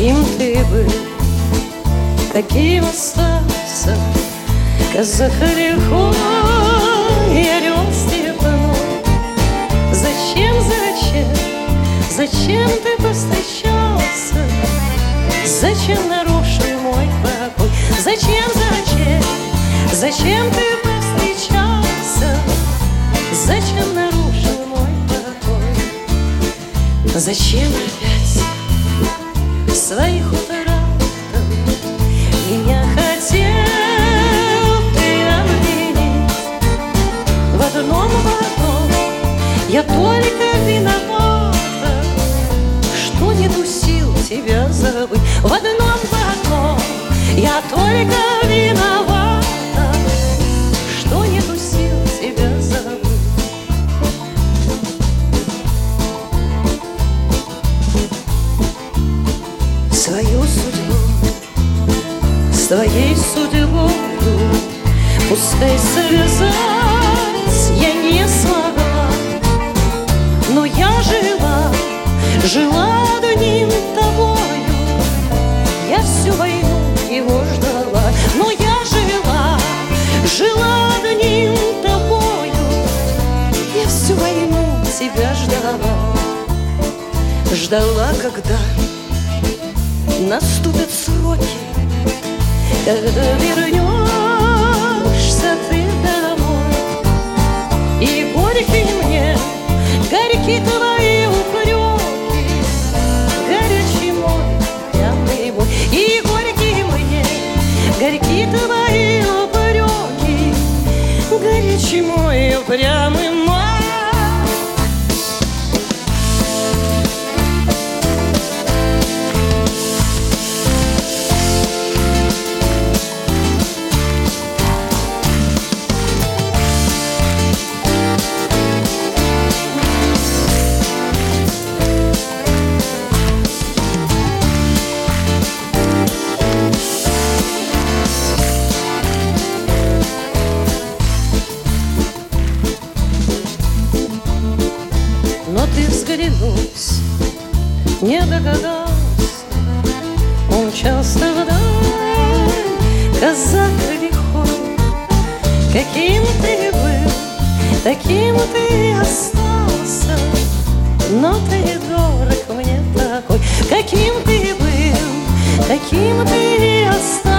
каким ты был, таким остался. Казах легко и орел степной. Зачем, зачем ты повстречался? Зачем нарушил мой покой? Зачем ты повстречался? Зачем нарушил мой покой? Зачем опять в своих утратах меня хотел ты обвинить? В одном я только виновата, что не дусил тебя забыть. В одном я только виновата, что не дусил тебя забыть. Свою судьбу с твоей судьбой пускай связать я не смогла, но я жила одним тобою. Я всю войну его ждала, но я жила одним тобою. Я всю войну тебя ждала, когда наступят сроки, когда вернешься ты домой. И горькие мне, горькие твои упреки, горячий мой, пьяный мой. И горькие мне, горькие твои упреки, горячий мой, упрямый мой. Но ты взглянуть не догадался, умчался вдаль казак лихой. Каким ты был, таким ты остался, но ты недорог мне такой. Каким ты был, таким ты остался.